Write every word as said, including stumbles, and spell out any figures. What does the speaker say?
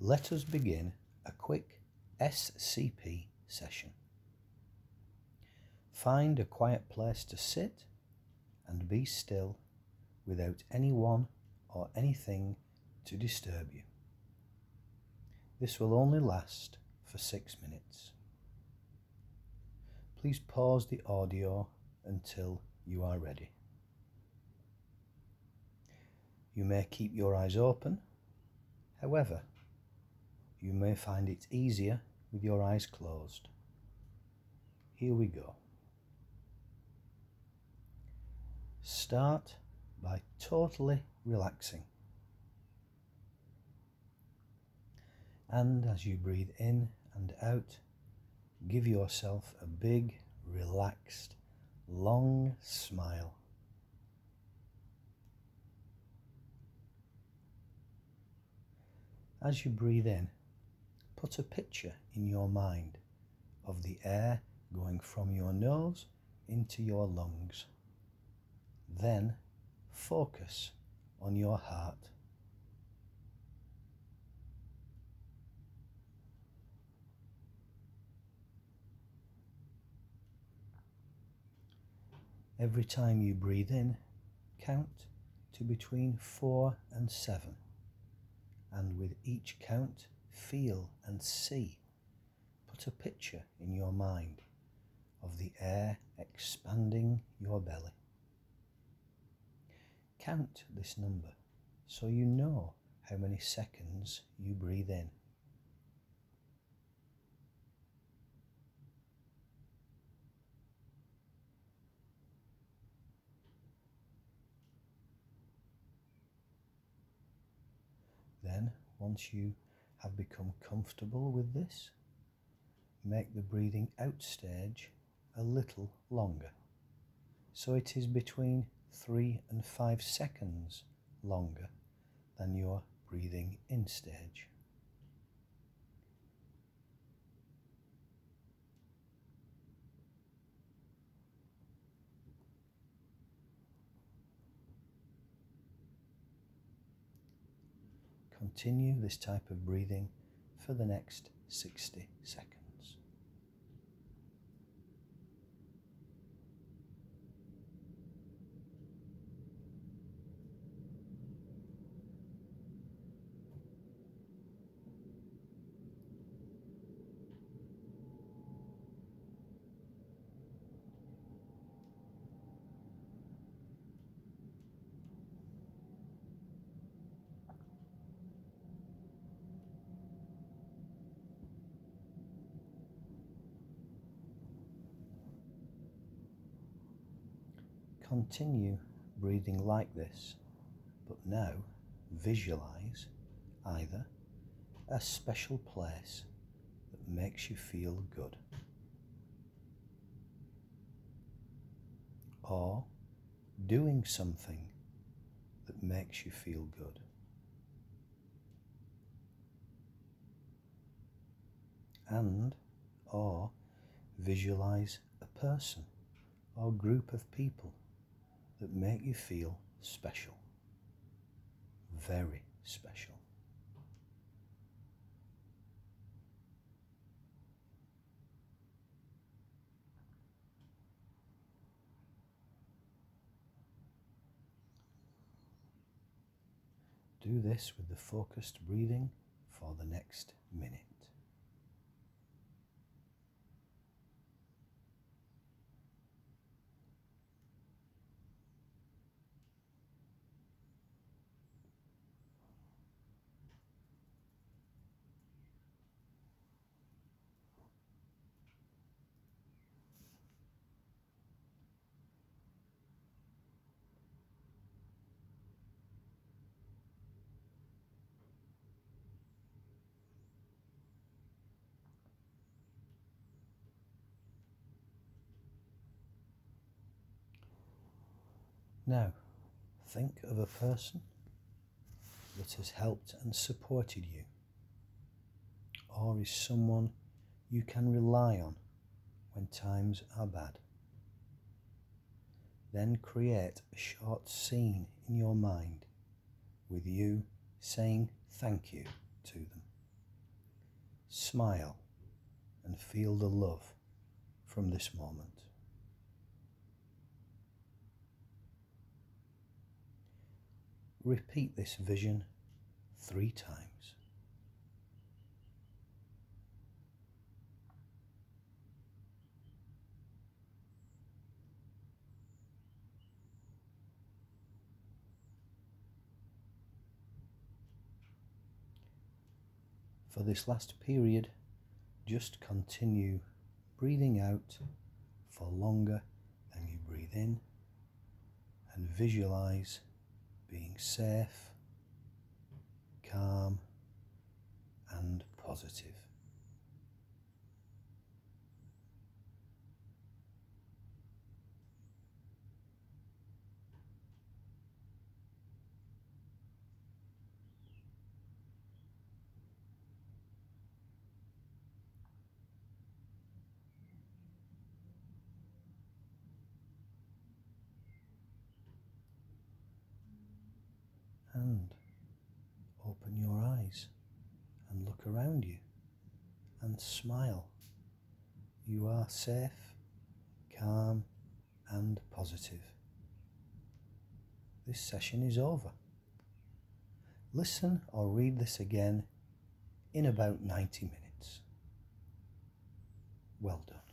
Let us begin a quick S C P session. Find a quiet place to sit and be still without anyone or anything to disturb you. This will only last for six minutes. Please pause the audio until you are ready. You may keep your eyes open. However, you may find it easier with your eyes closed. Here we go. Start by totally relaxing. And as you breathe in and out, give yourself a big, relaxed, long smile. As you breathe in, put a picture in your mind of the air going from your nose into your lungs. Then focus on your heart. Every time you breathe in, count to between four and seven. And with each count, feel and see. Put a picture in your mind of the air expanding your belly. Count this number so you know how many seconds you breathe in. Then, once you have become comfortable with this, make the breathing out stage a little longer, so it is between three and five seconds longer than your breathing in stage. Continue this type of breathing for the next sixty seconds. Continue breathing like this, but now visualize either a special place that makes you feel good, or doing something that makes you feel good. And or visualize a person or group of people that make you feel special, very special. Do this with the focused breathing for the next minute. Now, think of a person that has helped and supported you, or is someone you can rely on when times are bad. Then create a short scene in your mind with you saying thank you to them. Smile and feel the love from this moment. Repeat this vision three times. For this last period, just continue breathing out for longer than you breathe in, and visualize being safe, calm, and positive. And open your eyes and look around you and smile. You are safe, calm, and positive. This session is over. Listen or read this again in about ninety minutes. Well done.